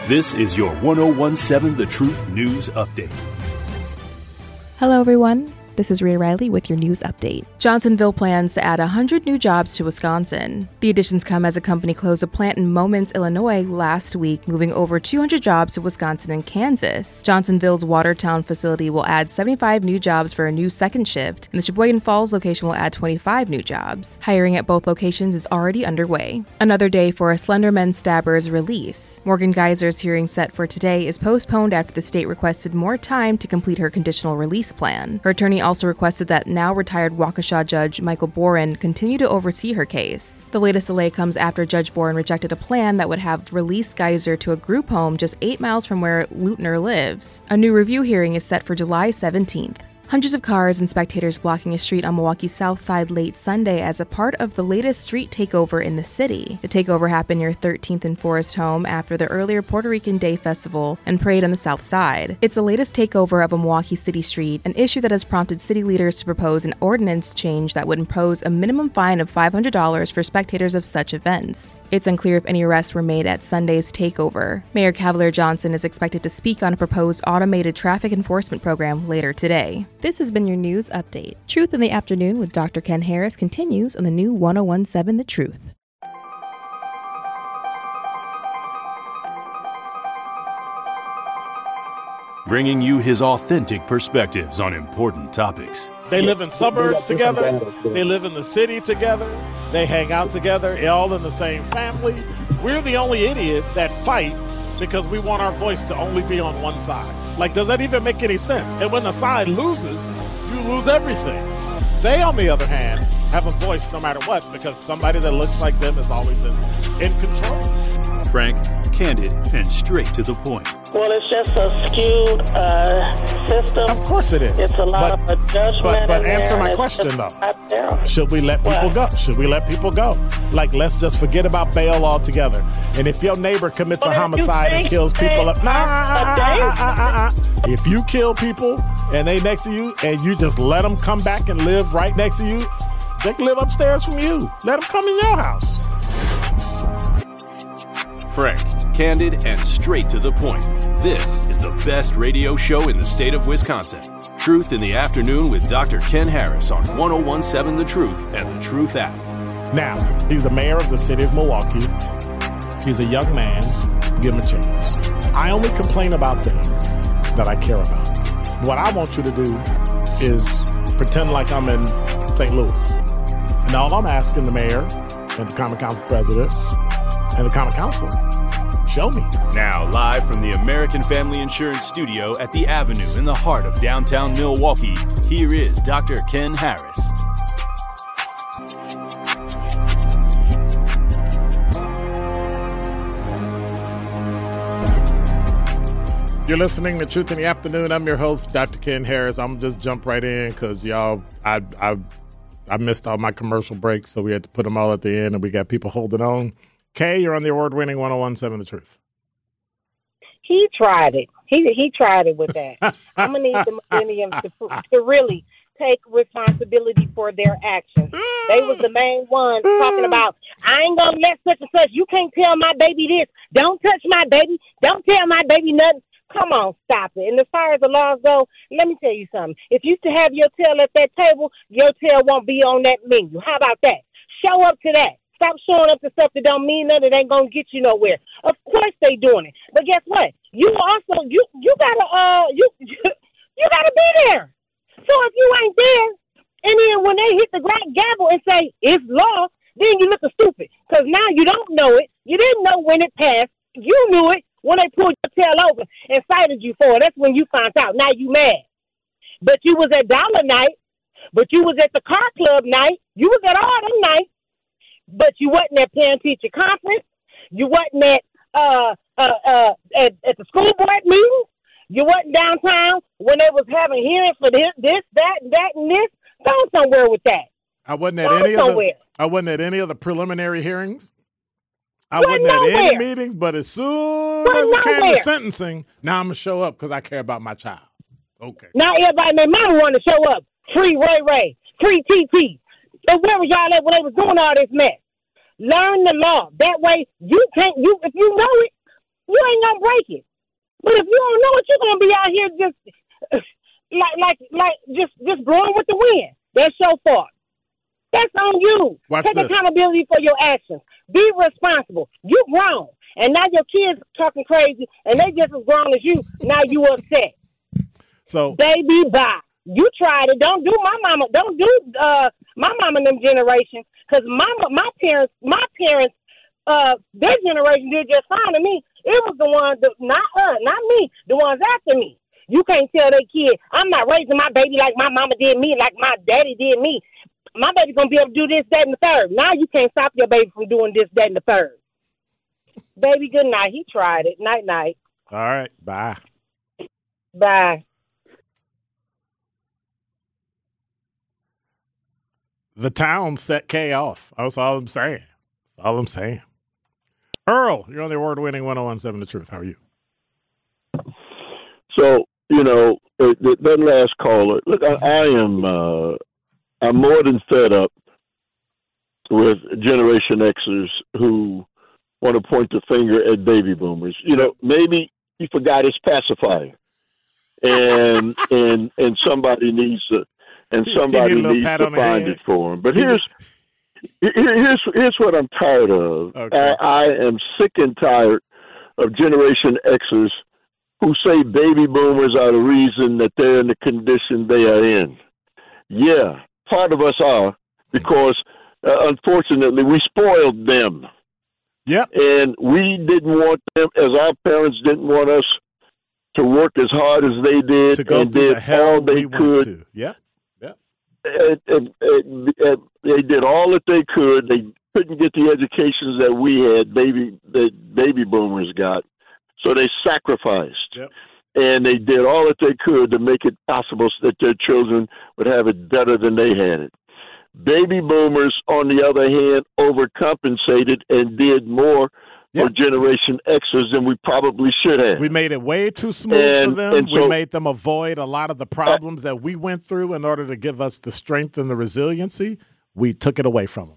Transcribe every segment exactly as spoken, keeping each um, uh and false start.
This is your ten seventeen The Truth News Update. Hello, everyone. This is Rhea Riley with your news update. Johnsonville plans to add one hundred new jobs to Wisconsin. The additions come as a company closed a plant in Momence, Illinois last week, moving over two hundred jobs to Wisconsin and Kansas. Johnsonville's Watertown facility will add seventy-five new jobs for a new second shift, and the Sheboygan Falls location will add twenty-five new jobs. Hiring at both locations is already underway. Another day for a Slenderman stabber's release. Morgan Geyser's hearing set for today is postponed after the state requested more time to complete her conditional release plan. Her attorney also requested that now retired Waukesha Judge Michael Boren continue to oversee her case. The latest delay comes after Judge Boren rejected a plan that would have released Geyser to a group home just eight miles from where Leutner lives. A new review hearing is set for July seventeenth. Hundreds of cars and spectators blocking a street on Milwaukee's south side late Sunday as a part of the latest street takeover in the city. The takeover happened near thirteenth and Forest Home after the earlier Puerto Rican Day Festival and parade on the south side. It's the latest takeover of a Milwaukee city street, an issue that has prompted city leaders to propose an ordinance change that would impose a minimum fine of five hundred dollars for spectators of such events. It's unclear if any arrests were made at Sunday's takeover. Mayor Cavalier Johnson is expected to speak on a proposed automated traffic enforcement program later today. This has been your news update. Truth in the Afternoon with Doctor Ken Harris continues on the new ten seventeen The Truth. Bringing you his authentic perspectives on important topics. They live in suburbs together. They live in the city together. They hang out together, all in the same family. We're the only idiots that fight because we want our voice to only be on one side. Like, does that even make any sense? And when the side loses, you lose everything. They, on the other hand, have a voice no matter what because somebody that looks like them is always in, in control. Frank, candid, and straight to the point. Well, it's just a skewed uh, system. Of course it is. It's a lot but, of adjustment. But, but in answer there, my question, though. There. Should we let people what? go? Should we let people go? Like, let's just forget about bail altogether. And if your neighbor commits well, a homicide and kills people up, nah, uh, uh, uh, uh, uh. If you kill people and they next to you and you just let them come back and live right next to you, they can live upstairs from you. Let them come in your house. Frank, candid, and straight to the point. This is the best radio show in the state of Wisconsin. Truth in the Afternoon with Doctor Ken Harris on ten seventeen The Truth and The Truth app. Now, he's the mayor of the city of Milwaukee. He's a young man. Give him a chance. I only complain about things that I care about. What I want you to do is pretend like I'm in Saint Louis. And all I'm asking the mayor and the Common Council president and the Common Council, show me. Now, live from the American Family Insurance Studio at the Avenue in the heart of downtown Milwaukee, here is Doctor Ken Harris. You're listening to Truth in the Afternoon. I'm your host, Doctor Ken Harris. I'm going to just jump right in because, y'all, I, I, I missed all my commercial breaks, so we had to put them all at the end, and we got people holding on. Kay, you're on the award-winning ten seventeen The Truth. He tried it. He he tried it with that. I'm going to need the millenniums to, to really take responsibility for their actions. They was the main ones talking about, I ain't going to let such and such. You can't tell my baby this. Don't touch my baby. Don't tell my baby nothing. Come on, stop it. And as far as the laws go, let me tell you something. If you used to have your tail at that table, your tail won't be on that menu. How about that? Show up to that. Stop showing up to stuff that don't mean nothing. It ain't gonna get you nowhere. Of course they doing it, but guess what? You also you you gotta uh you you gotta be there. So if you ain't there, and then when they hit the gavel and say it's law, then you look stupid because now you don't know it. You didn't know when it passed. You knew it when they pulled your tail over and cited you for it. That's when you found out. Now you mad, but you was at Dollar Night, but you was at the car club night. You was at all them nights. But you wasn't at parent-teacher conference. You wasn't at uh uh uh at, at the school board meeting. You wasn't downtown when they was having hearings for this, this, that, that, and this. Go somewhere with that. I wasn't at Go any somewhere. of the. I wasn't at any of the preliminary hearings. I Wasn't wasn't at any nowhere. meetings. But as soon Wasn't as it came to nowhere. sentencing, now I'm gonna show up because I care about my child. Okay. Now everybody and their mama want to show up. Free Ray Ray. Free T T. So where was y'all at when they was doing all this mess? Learn the law. That way you can't, you if you know it, you ain't gonna break it. But if you don't know it, you're gonna be out here just like like like just just blowing with the wind. That's your fault. That's on you. Watch Take this. accountability for your actions. Be responsible. You grown, and now your kids talking crazy, and they just as grown as you. Now you upset. So, baby, bye. You tried it. Don't do my mama. Don't do uh my mama and them generations. Cause mama, my parents, my parents, uh, their generation did just fine to me. It was the ones that, not us, not me, the ones after me. You can't tell their kid, I'm not raising my baby like my mama did me, like my daddy did me. My baby's gonna be able to do this, that, and the third. Now you can't stop your baby from doing this, that, and the third. Baby, good night. He tried it. Night, night. all right, bye. Bye. The town set K off. That's all I'm saying. That's all I'm saying. Earl, you're on the award-winning one oh one seven The Truth. How are you? So, you know, that, that last caller, look, I, I am, uh, I'm more than fed up with Generation Xers who want to point the finger at baby boomers. You know, maybe he forgot his pacifier, and and and somebody needs to, and somebody needs to find it for him. But here's here's here's what I'm tired of. Okay. I, I am sick and tired of Generation Xers who say baby boomers are the reason that they're in the condition they are in. Yeah, part of us are, because uh, unfortunately we spoiled them. Yep. And we didn't want them, as our parents didn't want us to work as hard as they did, to go and through did the hell all they we went could. to. Yep. Yep. And, and, and, and they did all that they could. They couldn't get the educations that we had, baby, that baby boomers got. So they sacrificed. Yep. And they did all that they could to make it possible so that their children would have it better than they had it. Baby boomers, on the other hand, overcompensated and did more Yep. for Generation Xers than we probably should have. We made it way too smooth And- for them. and We so- made them avoid a lot of the problems that we went through in order to give us the strength and the resiliency. We took it away from them.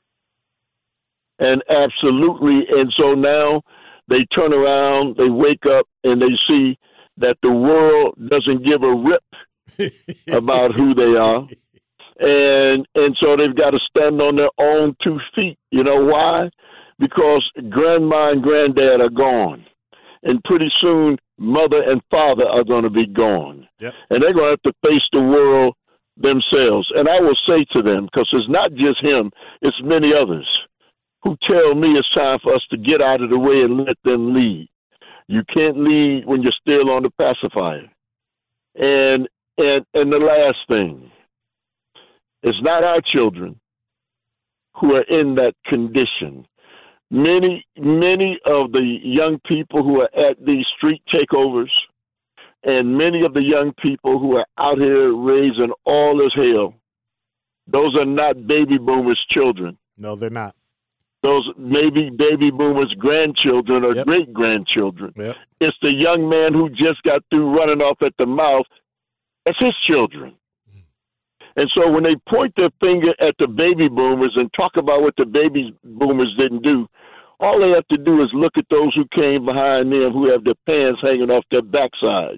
And absolutely. And so now they turn around, they wake up, and they see that the world doesn't give a rip about who they are. And and so they've got to stand on their own two feet. You know why? Because grandma and granddad are gone. And pretty soon, mother and father are going to be gone. Yep. And they're going to have to face the world themselves. And I will say to them, because it's not just him, it's many others who tell me it's time for us to get out of the way and let them lead. You can't lead when you're still on the pacifier. And and and the last thing, it's not our children who are in that condition. Many, many of the young people who are at these street takeovers, and many of the young people who are out here raising all this hell, those are not baby boomers' children. No, they're not. Those maybe baby boomers' grandchildren or Yep. great-grandchildren. Yep. It's the young man who just got through running off at the mouth. That's his children. And so when they point their finger at the baby boomers and talk about what the baby boomers didn't do, all they have to do is look at those who came behind them, who have their pants hanging off their backsides,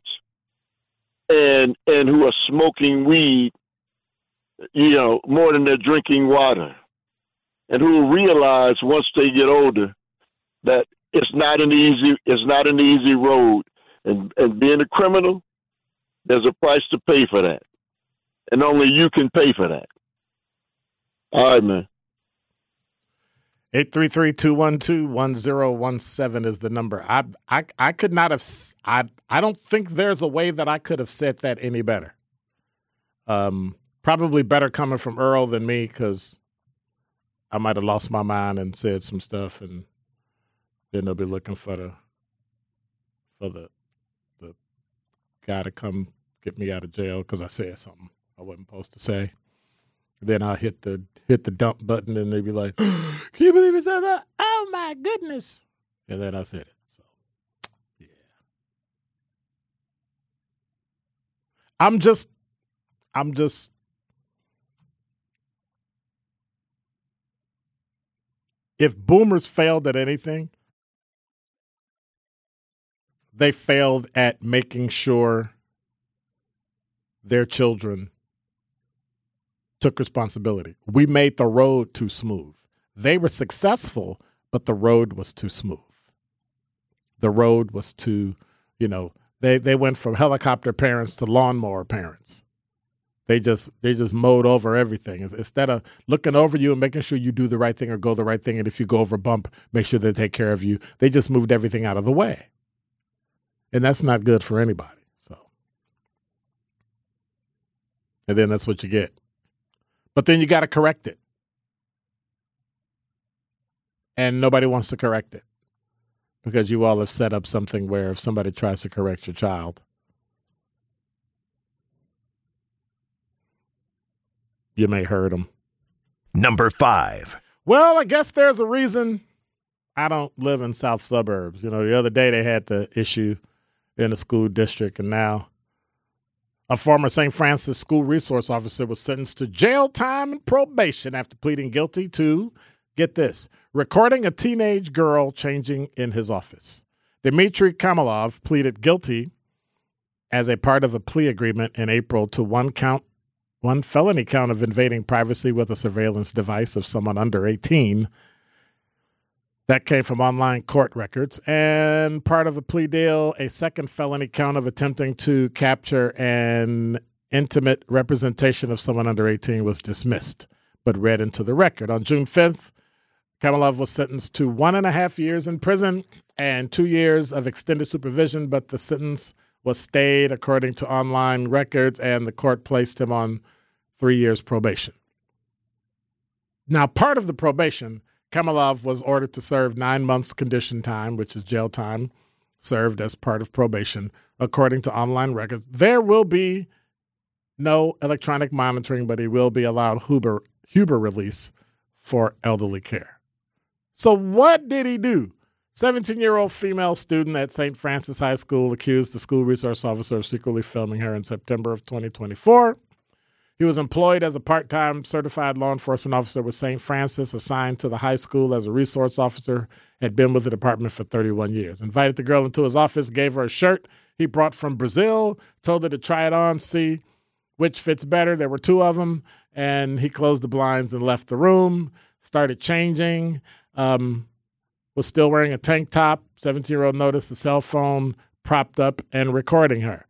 and and who are smoking weed, you know, more than they're drinking water, and who will realize once they get older that it's not an easy it's not an easy road, and and being a criminal, there's a price to pay for that. And only you can pay for that. All right, man. eight three three, two one two, one zero one seven is the number. I, I I could not have – I I don't think there's a way that I could have said that any better. Um, probably better coming from Earl than me, because I might have lost my mind and said some stuff, and then they'll be looking for the for the the guy to come get me out of jail because I said something I wasn't supposed to say. Then I'll hit the hit the dump button, and they'd be like, "Can you believe he said that? Oh my goodness!" And then I said it. So, yeah, I'm just, I'm just. If boomers failed at anything, they failed at making sure their children took responsibility. We made the road too smooth. They were successful, but the road was too smooth. The road was too, you know, they, they went from helicopter parents to lawnmower parents. They just they just mowed over everything. Instead of looking over you and making sure you do the right thing or go the right thing, and if you go over a bump, make sure they take care of you, they just moved everything out of the way. And that's not good for anybody. So, and then that's what you get. But then you got to correct it. And nobody wants to correct it because you all have set up something where if somebody tries to correct your child, you may hurt them. Number five. Well, I guess there's a reason I don't live in South suburbs. You know, the other day they had the issue in the school district, and now a former Saint Francis school resource officer was sentenced to jail time and probation after pleading guilty to, get this, recording a teenage girl changing in his office. Dmitry Kamalov pleaded guilty as a part of a plea agreement in April to one count, one felony count of invading privacy with a surveillance device of someone under eighteen. That came from online court records. And part of a plea deal, a second felony count of attempting to capture an intimate representation of someone under eighteen was dismissed, but read into the record. On June fifth, Kamalov was sentenced to one and a half years in prison and two years of extended supervision, but the sentence was stayed according to online records, and the court placed him on three years probation. Now, part of the probation, Kamalov was ordered to serve nine months condition time, which is jail time, served as part of probation, according to online records. There will be no electronic monitoring, but he will be allowed Huber, Huber release for elderly care. So what did he do? seventeen-year-old female student at Saint Francis High School accused the school resource officer of secretly filming her in September of twenty twenty-four. He was employed as a part-time certified law enforcement officer with Saint Francis, assigned to the high school as a resource officer, had been with the department for thirty-one years. Invited the girl into his office, gave her a shirt he brought from Brazil, told her to try it on, see which fits better. There were two of them, and he closed the blinds and left the room, started changing, um, was still wearing a tank top. seventeen-year-old noticed the cell phone propped up and recording her.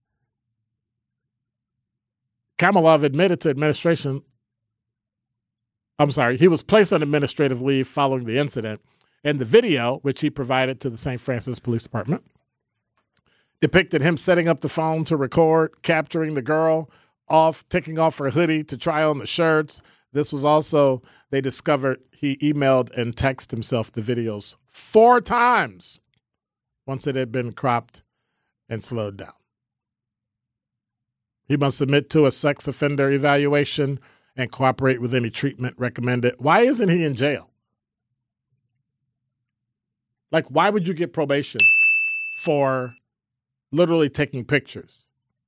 Kamalov admitted to administration, I'm sorry, he was placed on administrative leave following the incident, and the video, which he provided to the Saint Francis Police Department, depicted him setting up the phone to record, capturing the girl off, taking off her hoodie to try on the shirts. This was also, they discovered he emailed and texted himself the videos four times once it had been cropped and slowed down. He must submit to a sex offender evaluation and cooperate with any treatment recommended. Why isn't he in jail? Like, why would you get probation for literally taking pictures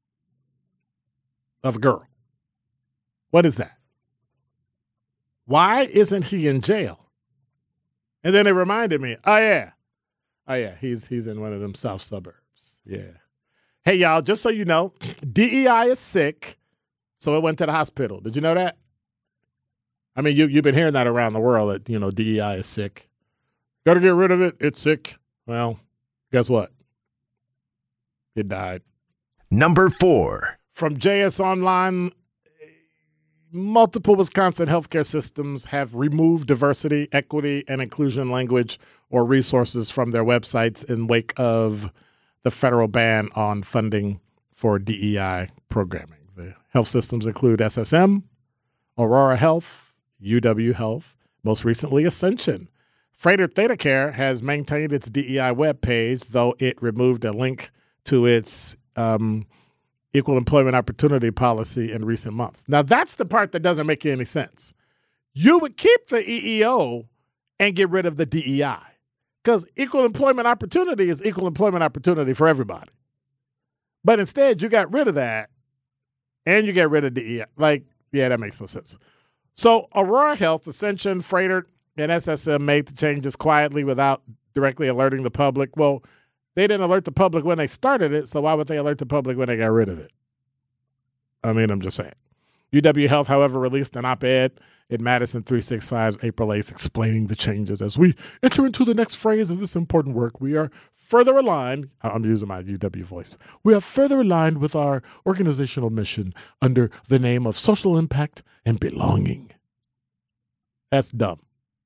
of a girl? What is that? Why isn't he in jail? And then it reminded me, oh, yeah. Oh, yeah, he's he's in one of them south suburbs. Yeah. Hey, y'all, just so you know, D E I is sick, so it went to the hospital. Did you know that? I mean, you, you've been hearing that around the world that, you know, D E I is sick. Got to get rid of it. It's sick. Well, guess what? It died. Number four. From J S Online, multiple Wisconsin healthcare systems have removed diversity, equity, and inclusion language or resources from their websites in wake of the federal ban on funding for D E I programming. The health systems include S S M, Aurora Health, U W Health, most recently Ascension. Freighter ThedaCare has maintained its D E I webpage, though it removed a link to its um, equal employment opportunity policy in recent months. Now, that's the part that doesn't make any sense. You would keep the E E O and get rid of the D E I. Because equal employment opportunity is equal employment opportunity for everybody. But instead, you got rid of that, and you get rid of D E I. Like, yeah, that makes no sense. So Aurora Health, Ascension, Freighter, and S S M made the changes quietly without directly alerting the public. Well, They didn't alert the public when they started it, so why would they alert the public when they got rid of it? I mean, I'm just saying. U W Health, however, released an op-ed in Madison three sixty-five's April eighth explaining the changes. As we enter into the next phase of this important work, we are further aligned. I'm using my U W voice. We are further aligned with our organizational mission under the name of social impact and belonging. That's dumb.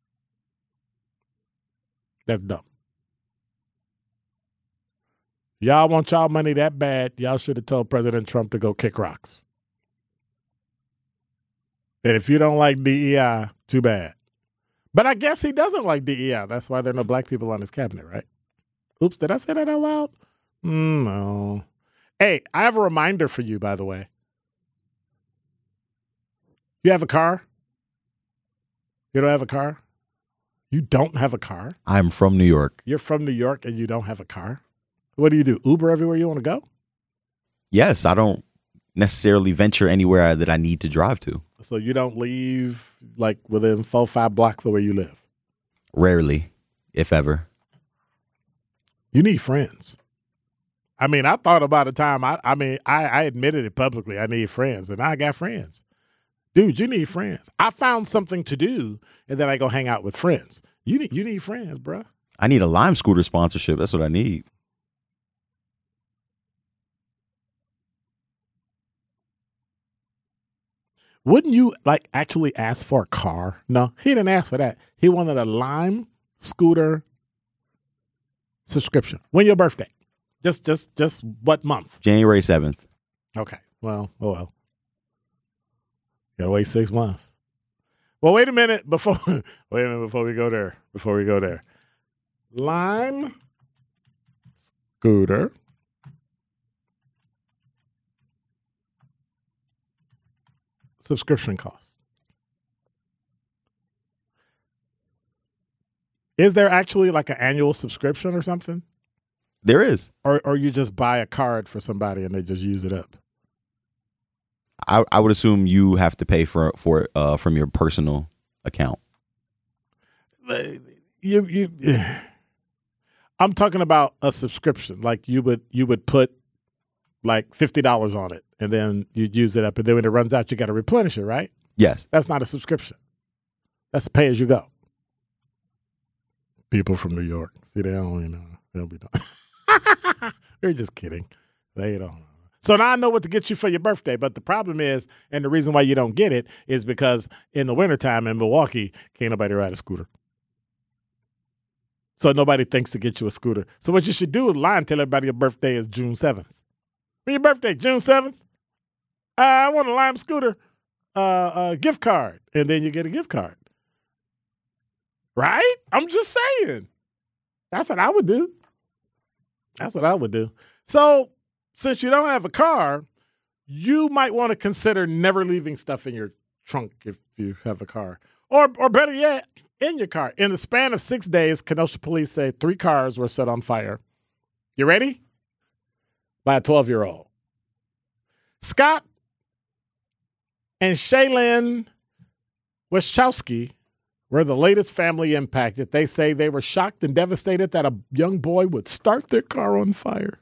That's dumb. Y'all want y'all money that bad, y'all should have told President Trump to go kick rocks. And if you don't like D E I, too bad. But I guess he doesn't like D E I. That's why there are no black people on his cabinet, right? Oops, did I say that out loud? Mm, no. Hey, I have a reminder for you, by the way. You have a car? You don't have a car? You don't have a car? I'm from New York. You're from New York and you don't have a car? What do you do? Uber everywhere you want to go? Yes, I don't necessarily venture anywhere that I need to drive to. So you don't leave like within four, five blocks of where you live? Rarely, if ever. You need friends. I mean, I thought about a time, I, I mean, I, I admitted it publicly, I need friends, and I got friends. Dude, you need friends. I found something to do, and then I go hang out with friends. You need, you need friends, bro. I need a Lime scooter sponsorship. That's what I need. Wouldn't you, like, actually ask for a car? No, he didn't ask for that. He wanted a Lime scooter subscription. When your birthday? Just, just, just what month? January seventh. Okay. Well, oh well. Gotta wait six months. Well, wait a minute before, wait a minute before we go there. Before we go there. Lime scooter subscription cost. Is there actually like an annual subscription or something? There is. Or or you just buy a card for somebody and they just use it up? I, I would assume you have to pay for for it uh, from your personal account. You you. I'm talking about a subscription. Like you would you would put like fifty dollars on it, and then you'd use it up, and then when it runs out, you got to replenish it, right? Yes. That's not a subscription. That's pay as you go. People from New York, see, they don't, you know, they don't be doing. We're just kidding. They don't. So now I know what to get you for your birthday, but the problem is, and the reason why you don't get it is because in the wintertime in Milwaukee, can't nobody ride a scooter. So nobody thinks to get you a scooter. So what you should do is lie and tell everybody your birthday is June seventh. When your birthday, June seventh, uh, I want a Lime scooter uh, uh, gift card. And then you get a gift card. Right? I'm just saying. That's what I would do. That's what I would do. So since you don't have a car, you might want to consider never leaving stuff in your trunk if you have a car. Or, or better yet, in your car. In the span of six days, Kenosha police say three cars were set on fire. You ready? By a twelve-year-old. Scott and Shaylin Wachowski were the latest family impacted. They say they were shocked and devastated that a young boy would start their car on fire.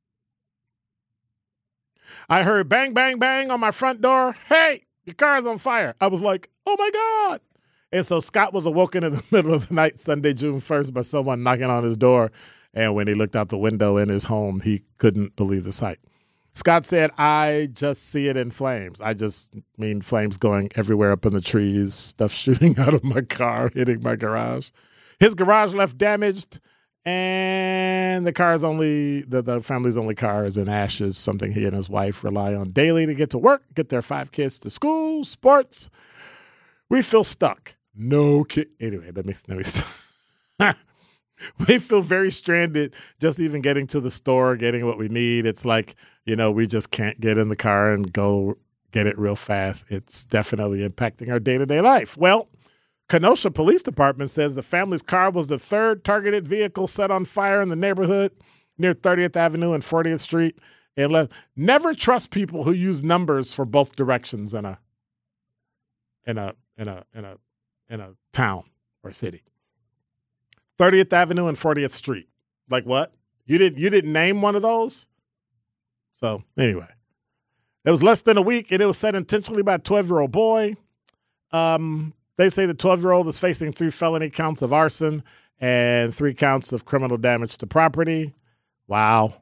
I heard bang, bang, bang on my front door. Hey, your car's on fire. I was like, oh, my God. And so Scott was awoken in the middle of the night, Sunday, June first, by someone knocking on his door. And when he looked out the window in his home, he couldn't believe the sight. Scott said, I just see it in flames. I just mean flames going everywhere up in the trees, stuff shooting out of my car, hitting my garage. His garage left damaged, and the car's only, the, the family's only car is in ashes, something he and his wife rely on daily to get to work, get their five kids to school, sports. We feel stuck. No kid. Anyway, let me, let me stop. We feel very stranded just even getting to the store, getting what we need. It's like, you know, we just can't get in the car and go get it real fast. It's definitely impacting our day-to-day life. Well, Kenosha Police Department says the family's car was the third targeted vehicle set on fire in the neighborhood near thirtieth Avenue and fortieth Street. And let, never trust people who use numbers for both directions in a in a in a in a in a town or city. thirtieth Avenue and fortieth Street. Like what? You didn't you didn't name one of those? So anyway, it was less than a week, and it was set intentionally by a twelve-year-old boy. Um, they say the twelve-year-old is facing three felony counts of arson and three counts of criminal damage to property. Wow.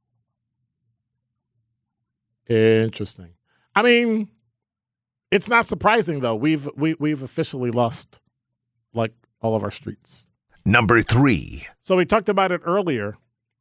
Interesting. I mean, it's not surprising though. We've we we've officially lost like all of our streets. Number three. So we talked about it earlier.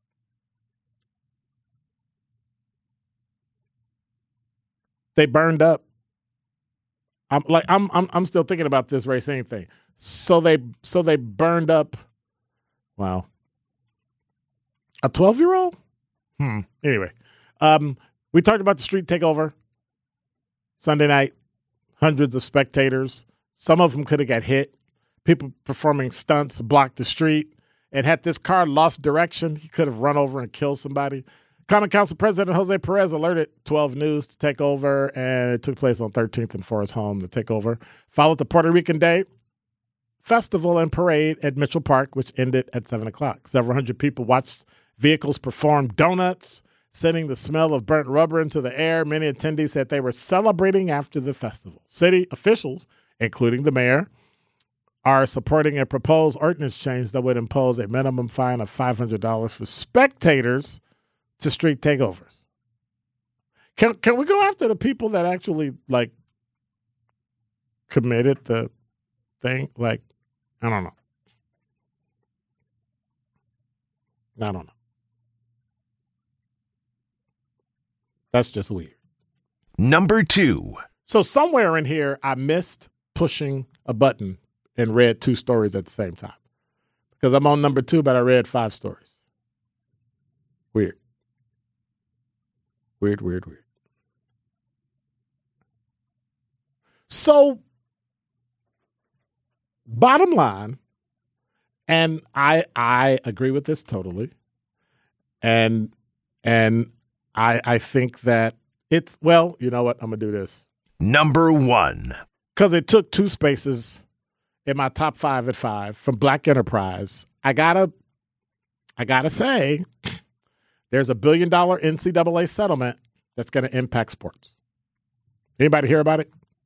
They burned up. I'm like I'm I'm I'm still thinking about this Racine thing. So they so they burned up. Wow. A twelve-year-old? Hmm. Anyway, um, we talked about the street takeover Sunday night. Hundreds of spectators. Some of them could have got hit. People performing stunts blocked the street. And had this car lost direction, he could have run over and killed somebody. Common Council President Jose Perez alerted twelve News to take over, and it took place on thirteenth and Forest Home, the takeover. Followed the Puerto Rican Day Festival and Parade at Mitchell Park, which ended at seven o'clock. Several hundred people watched vehicles perform donuts, sending the smell of burnt rubber into the air. Many attendees said they were celebrating after the festival. City officials, including the mayor, are supporting a proposed ordinance change that would impose a minimum fine of five hundred dollars for spectators to street takeovers. Can can we go after the people that actually, like, committed the thing? Like, I don't know. I don't know. That's just weird. Number two. So somewhere in here, I missed pushing a button and read two stories at the same time. Because I'm on number two, but I read five stories. Weird. Weird, weird, weird. So, bottom line, and I I agree with this totally, and and I I think that it's, well, you know what, I'm gonna do this. Number one. Because it took two spaces in my top five at five from Black Enterprise. I gotta I gotta say, there's a billion dollar N C double A settlement that's going to impact sports. Anybody hear about it?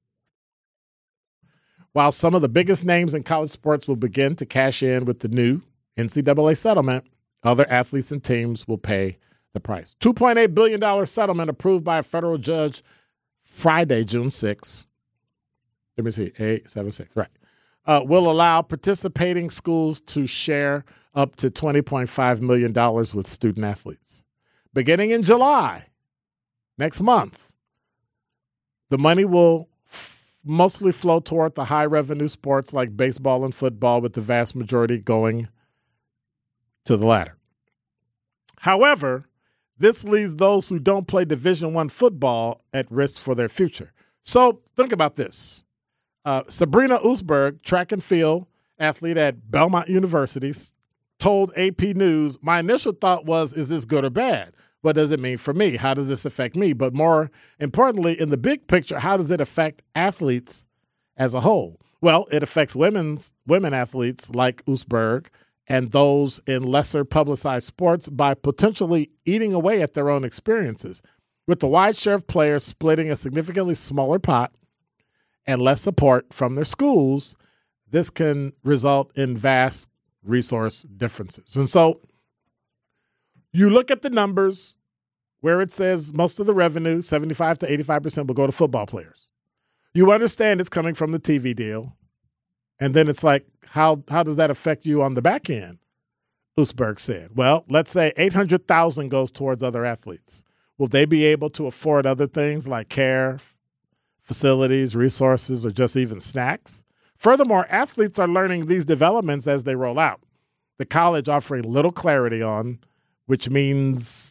While some of the biggest names in college sports will begin to cash in with the new N C double A settlement, other athletes and teams will pay the price. two point eight billion dollars settlement approved by a federal judge Friday, June sixth. Let me see, eight seven six, right. Uh, will allow participating schools to share up to twenty point five million dollars with student athletes. Beginning in July, next month, the money will f- mostly flow toward the high-revenue sports like baseball and football, with the vast majority going to the latter. However, this leaves those who don't play Division I football at risk for their future. So think about this. Uh, Sabrina Usberg, track and field athlete at Belmont University, told A P News, "My initial thought was, is this good or bad? What does it mean for me? How does this affect me? But more importantly, in the big picture, how does it affect athletes as a whole?" Well, it affects women's women athletes like Usberg and those in lesser publicized sports by potentially eating away at their own experiences. With the wide share of players splitting a significantly smaller pot and less support from their schools, this can result in vast resource differences. And so you look at the numbers where it says most of the revenue, seventy-five to eighty-five percent, will go to football players. You understand it's coming from the T V deal. And then it's like, how how does that affect you on the back end? Usberg said, well, let's say eight hundred thousand dollars goes towards other athletes. Will they be able to afford other things like care, facilities, resources, or just even snacks? Furthermore, athletes are learning these developments as they roll out. The college offering little clarity on, which means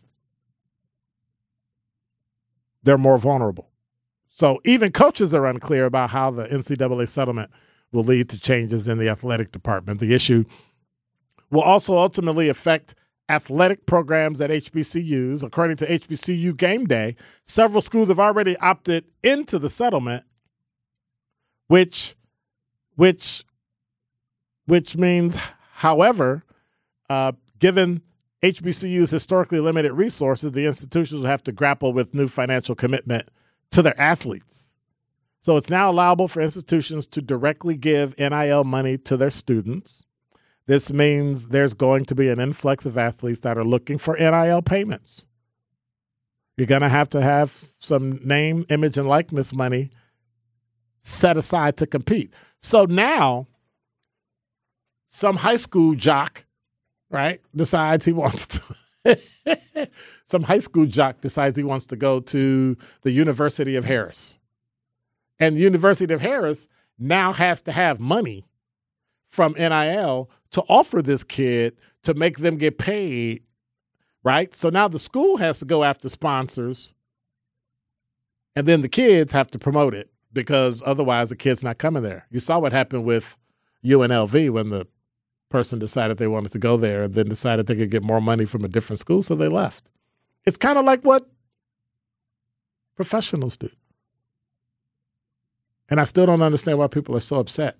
they're more vulnerable. So even coaches are unclear about how the N C double A settlement will lead to changes in the athletic department. The issue will also ultimately affect athletic programs at H B C Us. According to H B C U Game Day, several schools have already opted into the settlement, which, which, which means, however, uh, given H B C U's historically limited resources, the institutions will have to grapple with new financial commitment to their athletes. So it's now allowable for institutions to directly give N I L money to their students. This means there's going to be an influx of athletes that are looking for N I L payments. You're going to have to have some name, image, and likeness money set aside to compete. So now some high school jock, right, decides he wants to some high school jock decides he wants to go to the University of Harris. And the University of Harris now has to have money from N I L to offer this kid to make them get paid, right? So now the school has to go after sponsors, and then the kids have to promote it because otherwise the kid's not coming there. You saw what happened with U N L V when the person decided they wanted to go there and then decided they could get more money from a different school, so they left. It's kind of like what professionals do. And I still don't understand why people are so upset.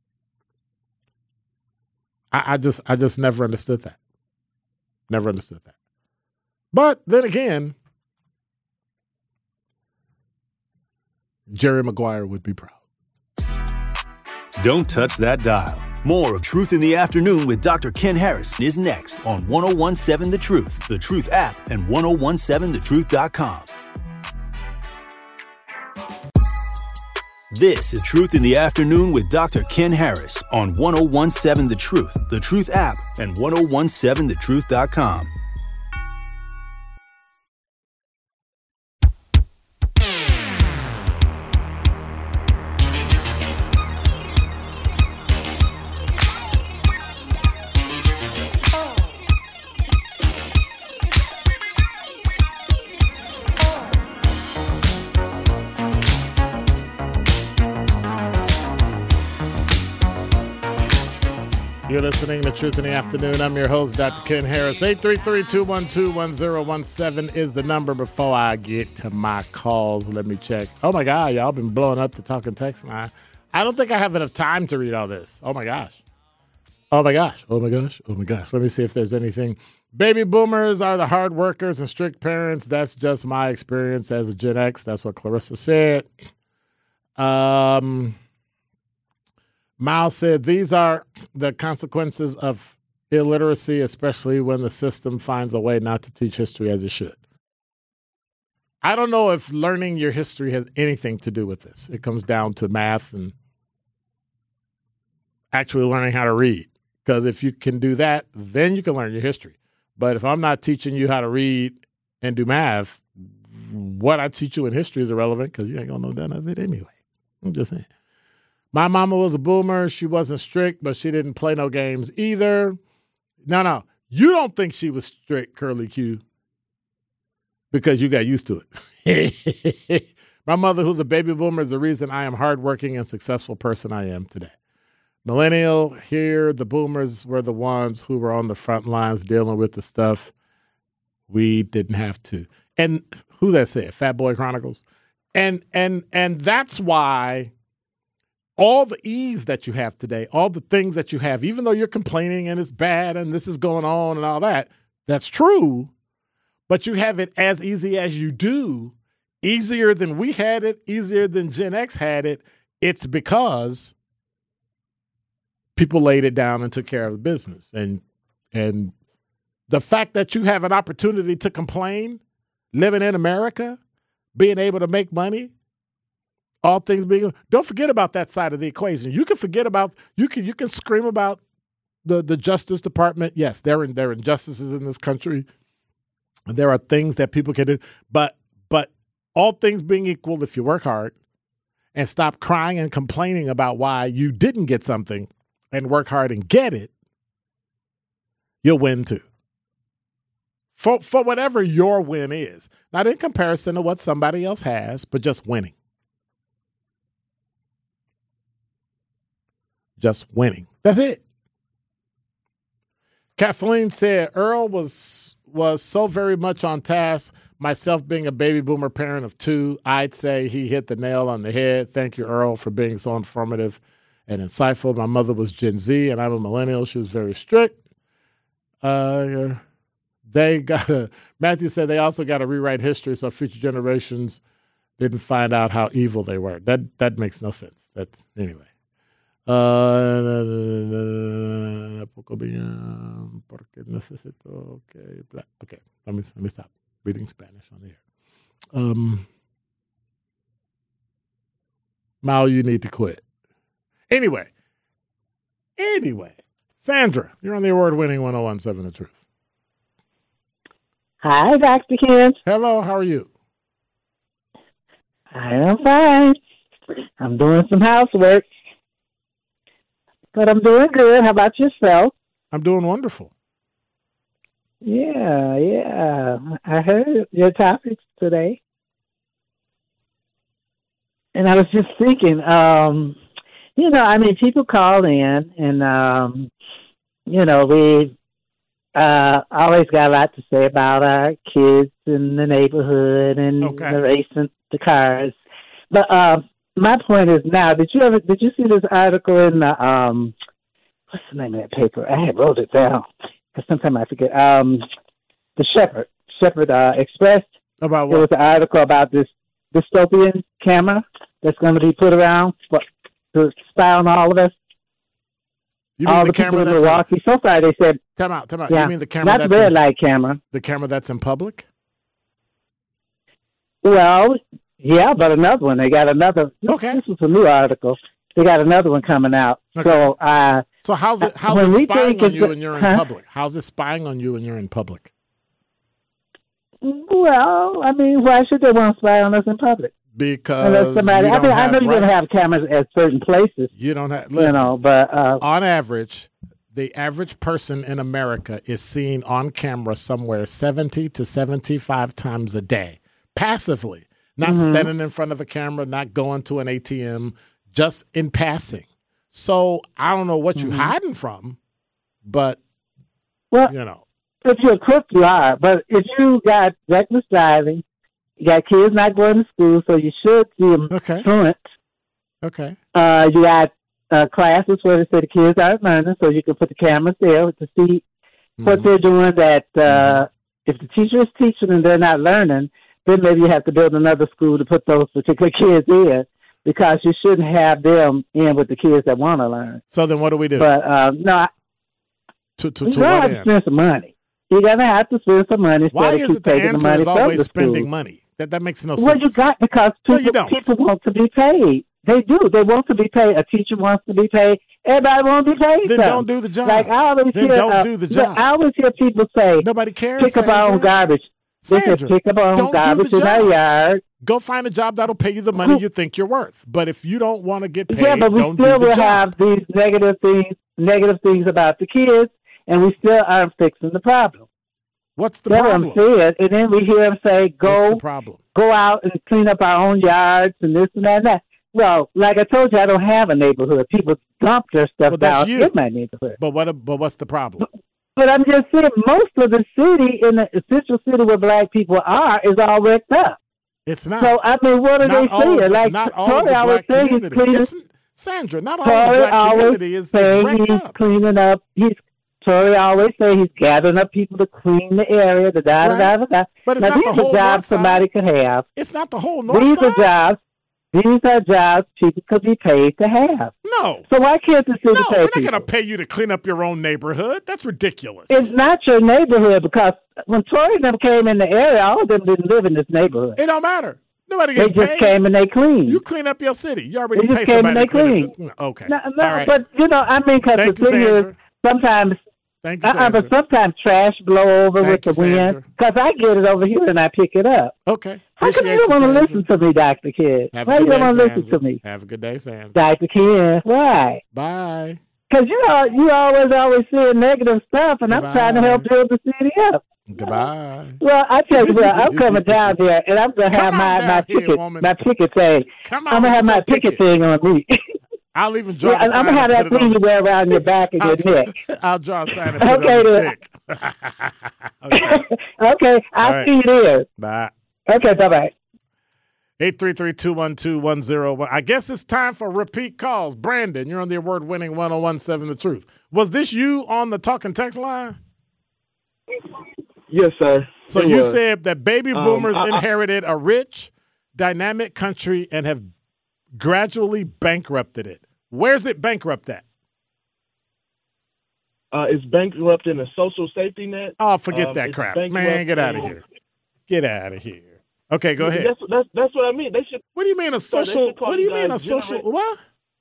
I, I just I just never understood that. Never understood that. But then again, Jerry Maguire would be proud. Don't touch that dial. More of Truth in the Afternoon with Doctor Ken Harris is next on ten seventeen The Truth, The Truth app, and ten seventeen the truth dot com. This is Truth in the Afternoon with Doctor Ken Harris on ten seventeen The Truth, The Truth app, and ten seventeen the truth dot com. You're listening to Truth in the Afternoon. I'm your host, Doctor Ken Harris. eight three three, two one two, one zero one seven is the number. Before I get to my calls, let me check. Oh, my God, y'all been blowing up the talking text line. I don't think I have enough time to read all this. Oh, my gosh. Oh, my gosh. Oh, my gosh. Oh, my gosh. Let me see if there's anything. Baby boomers are the hard workers and strict parents. That's just my experience as a Gen X. That's what Clarissa said. Um... Miles said, these are the consequences of illiteracy, especially when the system finds a way not to teach history as it should. I don't know if learning your history has anything to do with this. It comes down to math and actually learning how to read. Because if you can do that, then you can learn your history. But if I'm not teaching you how to read and do math, what I teach you in history is irrelevant because you ain't going to know none of it anyway. I'm just saying. My mama was a boomer. She wasn't strict, but she didn't play no games either. No, no. You don't think she was strict, Curly Q, because you got used to it. My mother, who's a baby boomer, is the reason I am hardworking and successful person I am today. Millennial, here, the boomers were the ones who were on the front lines dealing with the stuff we didn't have to. And who that said? Fat Boy Chronicles. And and and that's why all the ease that you have today, all the things that you have, even though you're complaining and it's bad and this is going on and all that, that's true, but you have it as easy as you do, easier than we had it, easier than Gen X had it. It's because people laid it down and took care of the business. And, and the fact that you have an opportunity to complain, living in America, being able to make money, all things being, don't forget about that side of the equation. You can forget about, you can you can scream about the, the Justice Department. Yes, there are, there are injustices in this country. There are things that people can do. But but all things being equal, if you work hard and stop crying and complaining about why you didn't get something and work hard and get it, you'll win too. For, for whatever your win is. Not in comparison to what somebody else has, but just winning. Just winning. That's it. Kathleen said, Earl was was so very much on task. Myself being a baby boomer parent of two, I'd say he hit the nail on the head. Thank you, Earl, for being so informative and insightful. My mother was Gen Z, and I'm a millennial. She was very strict. Uh, They got to, Matthew said they also got to rewrite history so future generations didn't find out how evil they were. That that makes no sense. That's, anyway. Uh, porque necesito, okay, okay, let me, let me stop reading Spanish on the air. Um, Mal, you need to quit. Anyway, anyway, Sandra, you're on the award-winning one oh one seven The Truth. Hi, Doctor Ken. Hello, how are you? I am fine. I'm doing some housework, but I'm doing good. How about yourself? I'm doing wonderful. Yeah, yeah. I heard your topics today. And I was just thinking, um, you know, I mean, people call in and, um, you know, we uh, always got a lot to say about our kids in the neighborhood and okay. the racing the cars. But uh, my point is now, did you ever, did you see this article in the, um, what's the name of that paper? I had wrote it down because sometimes I forget. Um, the Shepherd, Shepherd uh, Express. About what? There was an article about this dystopian camera that's going to be put around for, to spy on all of us. You mean all the, the camera people in that's Milwaukee. in, so far, they said. Time out, time out. Yeah, you mean the camera not that's the red in, light camera. The camera that's in public? Well, yeah, but another one. They got another. Okay. This was a new article. They got another one coming out. Okay. So, uh, so how's it how's when it we spying think on it's you a- when you're in huh? public? How's it spying on you when you're in public? Well, I mean, why should they want to spy on us in public? Because Unless somebody, you I don't mean, I have know you're going to rights. have cameras at certain places, You don't have. you Listen, know, but uh, on average, the average person in America is seen on camera somewhere seventy to seventy-five times a day, passively, not Mhm. standing in front of a camera, not going to an A T M, just in passing. So I don't know what you're Mhm. hiding from, but well, you know, if you're a crook, you are. But if you got reckless driving, you got kids not going to school, so you should see them okay, truant. okay, Uh, you got uh, classes where they say the kids aren't learning, so you can put the cameras there to see what Mhm. they're doing. That uh, if the teacher is teaching and they're not learning, then maybe you have to build another school to put those particular kids in, because you shouldn't have them in with the kids that want to learn. So then, what do we do? But um, no, I, to to, you're to gonna what have to end? spend some money. You're gonna have to spend some money. Why instead of is keep it the taking answer the money is from always the spending school. money? That that makes no Well, sense. you got because No, people, you don't. people want to be paid. They do. They want to be paid. A teacher wants to be paid. Everybody wants to be paid. Then something. don't do the job. Like I always Then hear, don't uh, do the look, job. I always hear people say, Nobody cares. "Pick up our own Sandra. garbage." They say, Sandra, "Pick up our own don't do garbage the in our job. yard." Go find a job that'll pay you the money you think you're worth. But if you don't want to get paid, Yeah, but we don't still do the will job. have these negative things, negative things about the kids, and we still aren't fixing the problem. What's the That's what problem? I'm saying. And then we hear them say, What's "Go, the problem? go out and clean up our own yards and this and that and that." Well, like I told you, I don't have a neighborhood. People dump their stuff Well, that's down you. in my neighborhood. But what? But what's the problem? But I'm just saying, most of the city in the central city where black people are is all wrecked up. It's not. So I mean, what are not they all saying? of the, Like not all Tory of the always black say he's community. cleaning. It's, Sandra, not all of the Tory black always community is, is say wrecked he's up. cleaning up. He's Tory always say he's gathering up people to clean the area. The da da da da da. But it's Now not these the are whole jobs north side. somebody could have. It's not the whole north These side. are jobs. These are jobs people could be paid to have. No. So why can't the city No, pay we're not people? going to pay you to clean up your own neighborhood. That's ridiculous. It's not your neighborhood, because when Tory and them came in the area, all of them didn't live in this neighborhood. It don't matter. Nobody They getting just paid. came and they cleaned. You clean up your city. You already They just pay came somebody and to they clean up cleaned. this. Okay. No, no, All right. but you know, I mean, because Thank the you, thing Sandra. is, sometimes, Thank you, uh, Sandra. but sometimes trash blow over Thank with you, the wind. Sandra. Because I get it over here and I pick it up. Okay. How come Appreciate you don't want to Sandra. listen to me, Doctor Kid? Have a Why good you don't day, want to listen Sandra. to me, Have a good day, Sandra. Doctor Kid? Why? Bye. Because you know, you always always saying negative stuff, and I'm trying to help build the city up. Goodbye. Well, I tell you what, I'm coming down there, and I'm gonna have Come on my down my here, picket woman. my picket thing. Come on, I'm gonna have get my your picket, picket. thing on me. I'll even draw Yeah, a and sign I'm gonna have and that put it thing on- you wear around your back and I'll, your neck. I'll draw a sign and put Okay, it on the then. stick. okay. Okay, I'll All right. see you there. Bye. Okay, bye bye. eight three three, two one two, one zero one. I guess it's time for repeat calls. Brandon, you're on the award-winning one oh one seven The Truth. Was this you on the talking text line? Yes, sir. So it you was. said that baby Um, boomers I- I- inherited a rich, dynamic country and have gradually bankrupted it. Where's it bankrupt at? Uh, it's bankrupting a social safety net. Oh, forget Um, that it's crap. bankrupting- Man, get out of here. Get out of here. Okay, go ahead. That's, that's, that's what I mean. They should. What do you mean a Sir, they social? should call What do you mean a guys social? genera- What?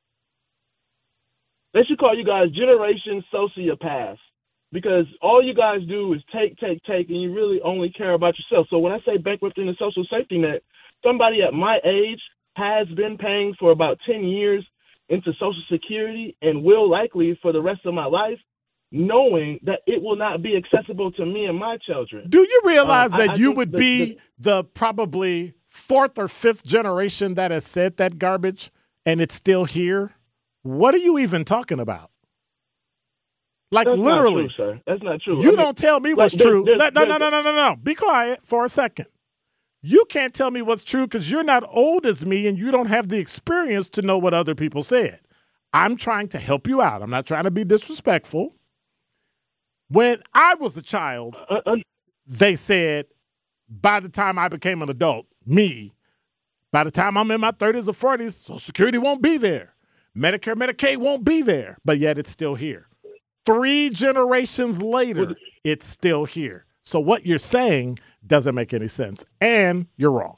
They should call you guys Generation Sociopaths because all you guys do is take, take, take, and you really only care about yourself. So when I say bankrupting the social safety net, somebody at my age has been paying for about ten years into Social Security and will likely for the rest of my life, knowing that it will not be accessible to me and my children. Do you realize Um, I- that I you think would the- be the- the probably fourth or fifth generation that has said that garbage and it's still here? What are you even talking about? Like That's literally, not true, sir. That's not true. you I mean, don't tell me like, what's there's- true. there's- no, no, no, there's- no, no, no, no. Be quiet for a second. You can't tell me what's true because you're not old as me and you don't have the experience to know what other people said. I'm trying to help you out. I'm not trying to be disrespectful. When I was a child, Uh, uh, they said by the time I became an adult, me, by the time I'm in my thirties or forties, Social Security won't be there. Medicare, Medicaid won't be there, but yet it's still here. Three generations later, it's still here. So what you're saying doesn't make any sense, and you're wrong.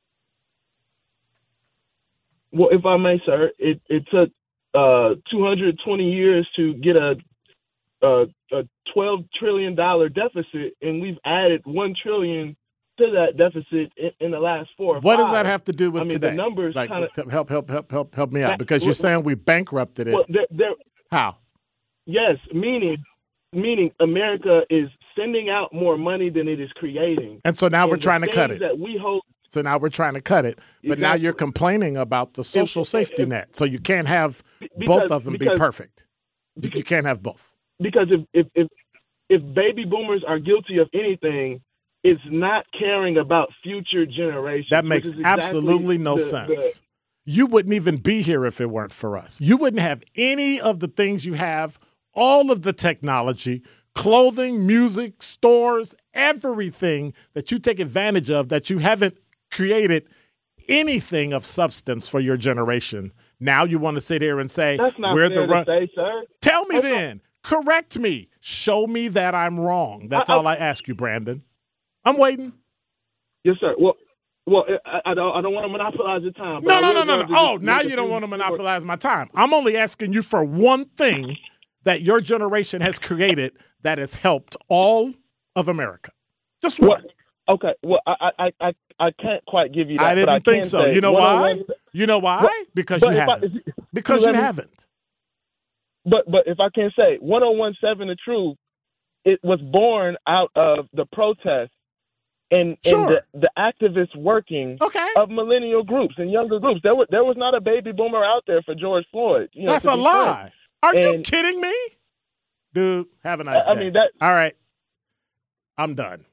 Well, if I may, sir, it, it took uh, two hundred twenty years to get a, a, a twelve trillion dollars deficit, and we've added one trillion dollars to that deficit in, in the last four or What five. does that have to do with I mean, today? the numbers like, kind of help, help, help, help, help me out, That- because you're well, saying we bankrupted it. well, they're, they're, How? yes, meaning meaning America is sending out more money than it is creating. And so now we're And the trying to cut things it. That we hope. So now we're trying to cut it. But now Exactly. you're complaining about the social If- safety if- net. So you can't have because- both of them be because- perfect. You, you can't have both. Because if, if if if baby boomers are guilty of anything, it's not caring about future generations. That which makes is exactly absolutely no the- sense. the- You wouldn't even be here if it weren't for us. You wouldn't have any of the things you have, all of the technology, clothing, music, stores, everything that you take advantage of that you haven't created anything of substance for your generation. Now you want to sit here and say, That's not we're fair the run. to say, sir. Tell me That's then. Correct me. Show me that I'm wrong. That's I- I- all I ask you, Brandon. I'm waiting. Yes, sir. Well, well, I, I don't, I don't want to monopolize your time. but No, I no, will no, no, want no. to Oh, just now make a you don't few- want to monopolize my time. I'm only asking you for one thing that your generation has created that has helped all of America. Just one. Well, okay. Well, I, I, I, I can't quite give you that. I but didn't think can so. say You know why? one-on-one You know why? But- because but you if I- haven't. if- because you you let me- haven't. But but if I can say one oh one seven The Truth, it was born out of the protests and, Sure. and the, the activist working Okay. of millennial groups and younger groups. There was there was not a baby boomer out there for George Floyd. You know, That's to a be lie. frank. Are you And- kidding me? Dude, have a nice I- I day. mean, that- All right. I'm done.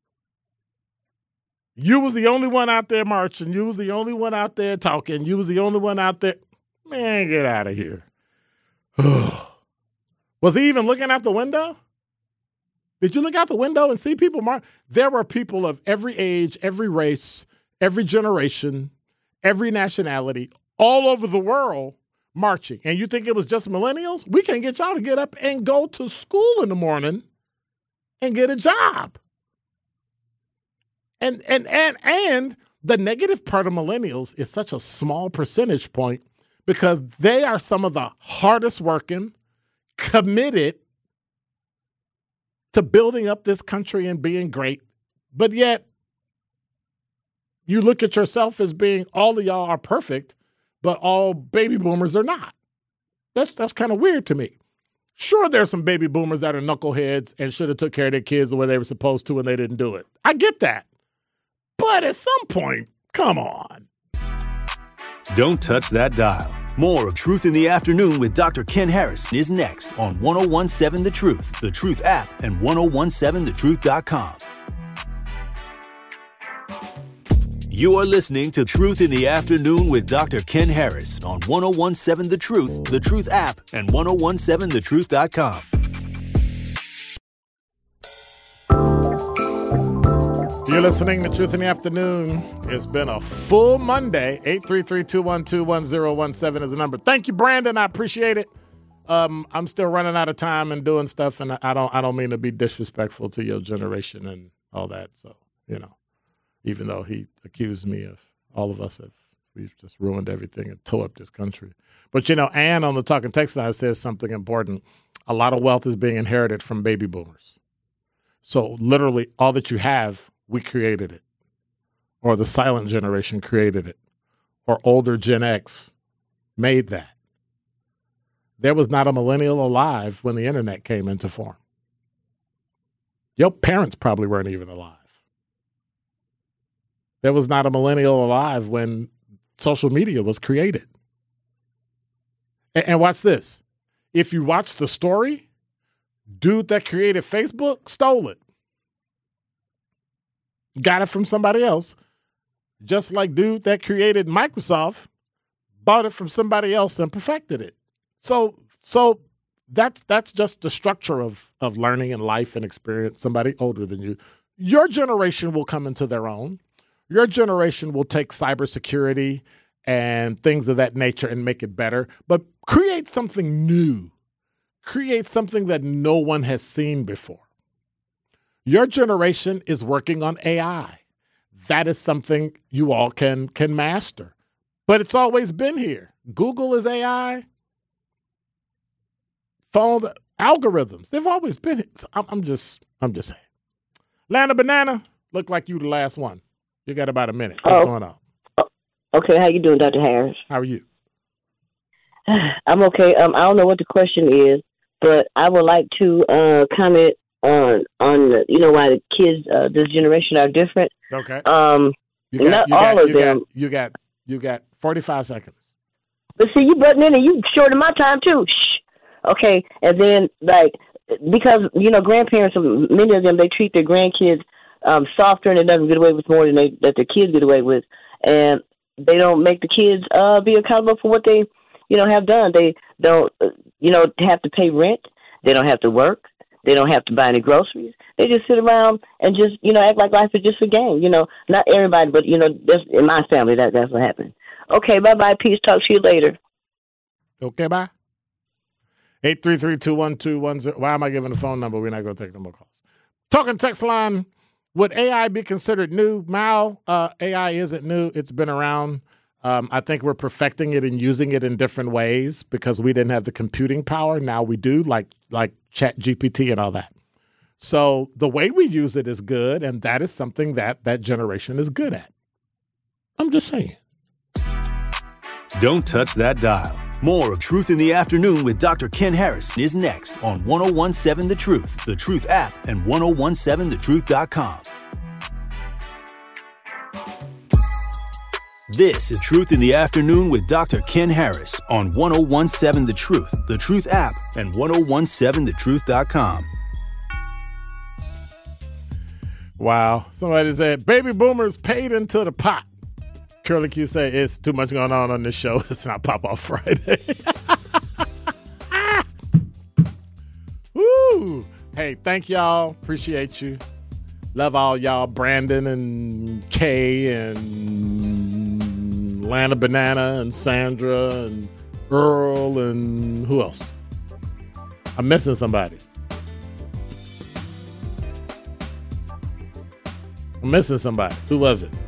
You was the only one out there marching. You was the only one out there talking. You was the only one out there. Man, get out of here. Was he even looking out the window? Did you look out the window and see people march? There were people of every age, every race, every generation, every nationality, all over the world marching. And you think it was just millennials? We can get y'all to get up and go to school in the morning and get a job. And and and and the negative part of millennials is such a small percentage point because they are some of the hardest working, committed to building up this country and being great. But yet, you look at yourself as being all of y'all are perfect, but all baby boomers are not. That's that's kind of weird to me. Sure, there's some baby boomers that are knuckleheads and should have took care of their kids the way they were supposed to and they didn't do it. I get that. But at some point, come on. Don't touch that dial. More of Truth in the Afternoon with Doctor Ken Harris is next on ten seventeen The Truth, The Truth app, and ten seventeen the truth dot com. You are listening to Truth in the Afternoon with Doctor Ken Harris on ten seventeen The Truth, The Truth app, and ten seventeen the truth dot com. You're listening to Truth in the Afternoon. It's been a full Monday. eight three three, two one two, one zero one seven is the number. Thank you, Brandon. I appreciate it. Um, I'm still running out of time and doing stuff, and I don't I don't mean to be disrespectful to your generation and all that. So, you know, even though he accused me of all of us have we've just ruined everything and tore up this country. But, you know, Ann on the Talking Text line says something important. A lot of wealth is being inherited from baby boomers. So literally all that you have, we created it, or the silent generation created it, or older Gen X made that. There was not a millennial alive when the internet came into form. Your parents probably weren't even alive. There was not a millennial alive when social media was created. And, and watch this. If you watch the story, dude that created Facebook stole it. Got it from somebody else. Just like dude that created Microsoft bought it from somebody else and perfected it. So so that's that's just the structure of, of learning and life and experience. Somebody older than you. Your generation will come into their own. Your generation will take cybersecurity and things of that nature and make it better. But create something new. Create something that no one has seen before. Your generation is working on A I. That is something you all can can master. But it's always been here. Google is A I. Phones, algorithms, they've always been here. So I'm, I'm just, I'm just saying. Lana Banana, look like you the last one. You got about a minute. What's oh. going on? Okay, how you doing, Doctor Harris? How are you? I'm okay. Um, I don't know what the question is, but I would like to uh, comment on on the, you know, why the kids uh, this generation are different. Okay. Um, you got, not you got, all of you them. Got, you got you got forty-five seconds. But see, you butting in and you shorting my time too. Shh. Okay, and then like because you know grandparents, many of them they treat their grandkids um, softer and they never get away with more than they that their kids get away with, and they don't make the kids uh, be accountable for what they you know have done. They don't uh, you know have to pay rent. They don't have to work. They don't have to buy any groceries. They just sit around and just, you know, act like life is just a game. You know, not everybody, but, you know, that's, in my family, that that's what happened. Okay, bye-bye. Peace. Talk to you later. Okay, bye. eight three three, two one two, one zero. Why am I giving the phone number? We're not going to take no more calls. Talking text line, would A I be considered new? Mal, uh, A I isn't new. It's been around. Um, I think we're perfecting it and using it in different ways because we didn't have the computing power. Now we do, like like Chat G P T and all that. So the way we use it is good, and that is something that that generation is good at. I'm just saying. Don't touch that dial. More of Truth in the Afternoon with Doctor Ken Harris is next on ten seventeen The Truth, The Truth app, and ten seventeen the truth dot com. This is Truth in the Afternoon with Doctor Ken Harris on ten seventeen The Truth, The Truth app, and ten seventeen the truth dot com. Wow. Somebody said, baby boomers paid into the pot. Curly Q say, it's too much going on on this show. It's not Pop-Off Friday. Woo. Hey, thank y'all. Appreciate you. Love all y'all. Brandon and Kay and Lana Banana and Sandra and Earl and who else? I'm missing somebody. I'm missing somebody. Who was it?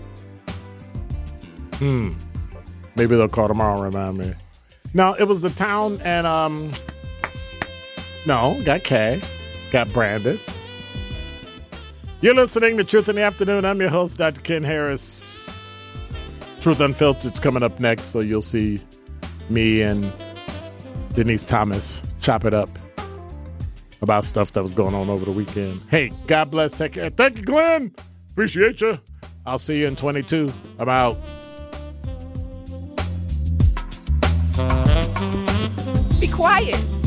Hmm. Maybe they'll call tomorrow and remind me. No, it was the town and, um, no, got Kay, got Brandon. You're listening to Truth in the Afternoon. I'm your host, Doctor Ken Harris. Truth Unfiltered's coming up next, so you'll see me and Denise Thomas chop it up about stuff that was going on over the weekend. Hey, God bless. Take care. Thank you, Glenn. Appreciate you. I'll see you in twenty-two. I'm out. Be quiet.